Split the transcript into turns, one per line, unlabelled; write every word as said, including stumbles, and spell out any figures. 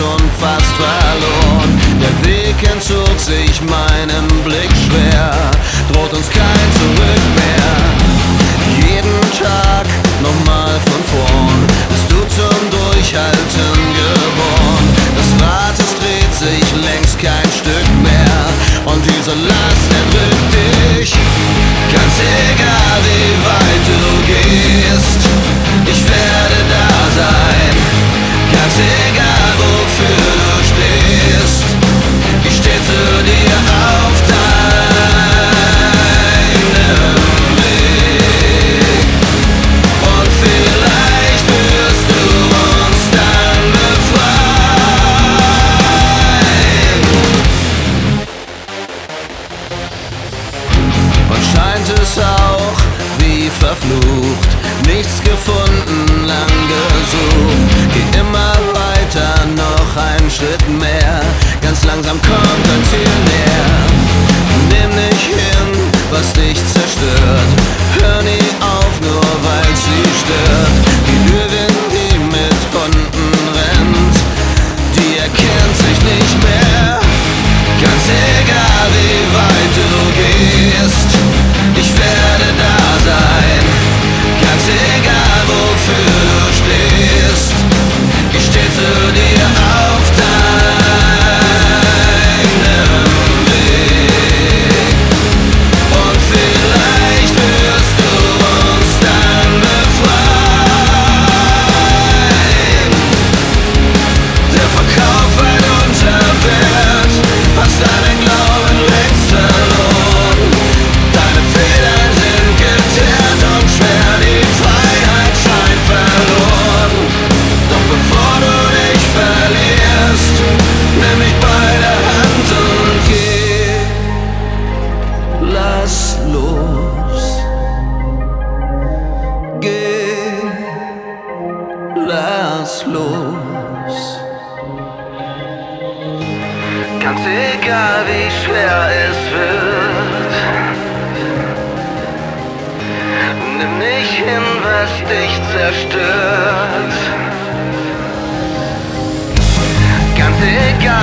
schon fast verloren. Der Weg entzog sich meinem Blick schwer, droht uns kein Zurück mehr. Jeden Tag nochmal von vorn, bist du zum Durchhalten geboren. Das Rad, es dreht sich längst kein Stück mehr, und diese Last erdrückt dich. Ganz egal wie weit du gehst, ich werde da sein. Ganz egal wofür du stehst, ich steh zu dir auf deinem Weg. Und vielleicht wirst du uns dann befreien. Und scheint es auch wie verflucht, nichts gefunden, lang gesucht. Geh immer weiter, noch ein Schritt mehr, ganz langsam kommt ein Ziel näher. Nimm nicht hin, was dich zerstört, hör nie auf, nur weil sie stört. Die Löwin, die mit Hunden rennt, die erkennt sich nicht mehr. Ganz egal wie weit du gehst, ich werde da sein. Ganz egal wofür du stehst, ich steh zu dir auf deinem Weg. Und vielleicht wirst du uns dann befreien. Der Verkauf wird unterwert, hast deinen Glauben längst verloren. Deine Federn sind geteert und schwer, die Freiheit scheint verloren. Doch bevor du dich verlierst, nimm mich bei der Hand und geh. Lass los. Geh. Lass los. Ganz egal wie schwer es wird, nimm nicht hin, was dich zerstört. Ganz egal